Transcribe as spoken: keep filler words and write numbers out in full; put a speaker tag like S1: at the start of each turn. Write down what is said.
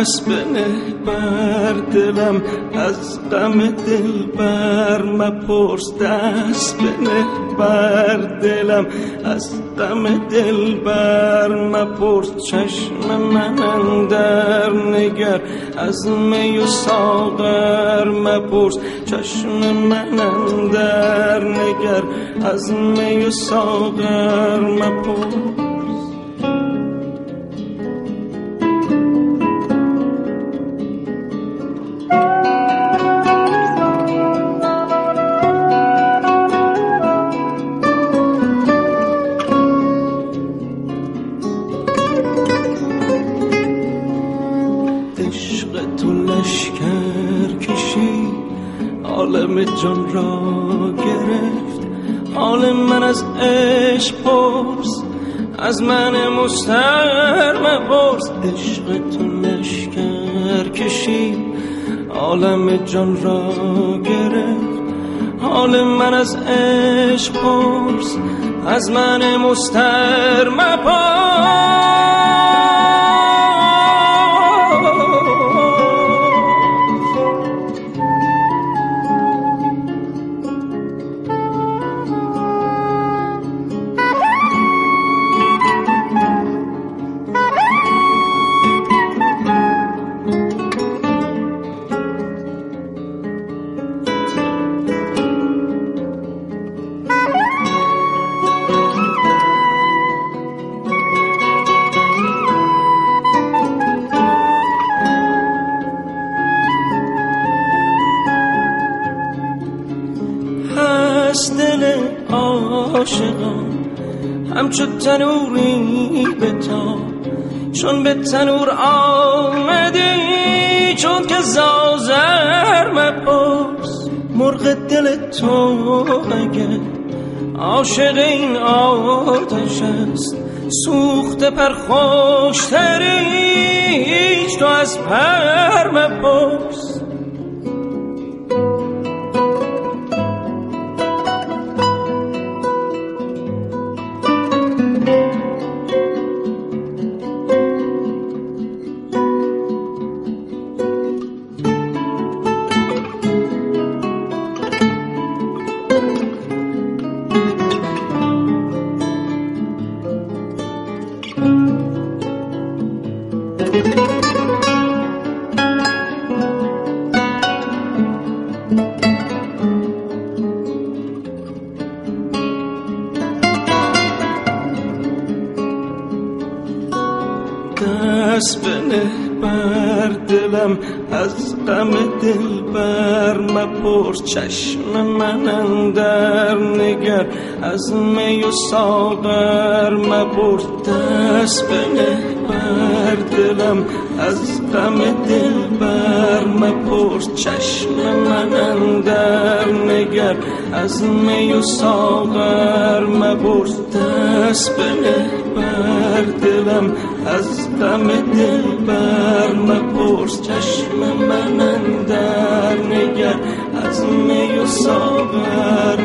S1: دست بنه بر دلم، از غم دل بر مپرس. دست بنه بر دلم، از غم دل بر مپرس. چشم من اندر نگر، از می و ساغر مپرس. چشم من اندر نگر، از می و ساغر مپرس. عالم جان را گرفت، حال من از عشق پرس، از من مستر مپرس. عشق تو لشکر کشید، عالم جان را گرفت، حال من از عشق پرس، از من مستر مپرس. دل عاشقان همچو تنوری بتاب، چون به تنور آمدی، چون که زازر مپرس. مرغ دل تو اگر عاشق این آتش است، سوخته پر خوشتری، هیچ تو از پر مپرس. دست بنه بر دلم، از غم دل بر مپرس. چشم من اندر نگر، از می و ساغر مپرس. دست بنه بر دلم، از غم دل بر مپرس. چشم من اندر نگر، از می و ساغر مپرس. دست بنه بر دلم، از غم دل بر مپرس. چشم من اندر نگر، از می و ساغر